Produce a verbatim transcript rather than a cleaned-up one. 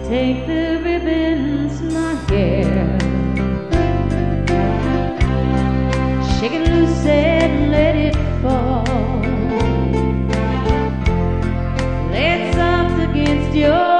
Take the ribbons, my hair, shake it loose and let it fall. Lay it soft against your